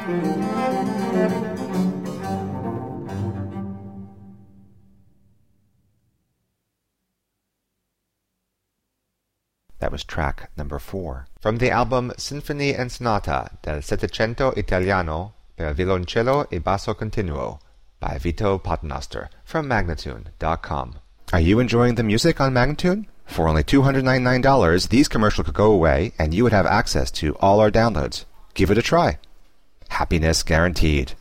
That was track number 4. From the album Sinfonie and Sonata del Settecento Italiano per violoncello e basso continuo by Vito Paternoster from Magnatune.com. Are you enjoying the music on Magnatune? For only $299, these commercials could go away and you would have access to all our downloads. Give it a try. Happiness guaranteed.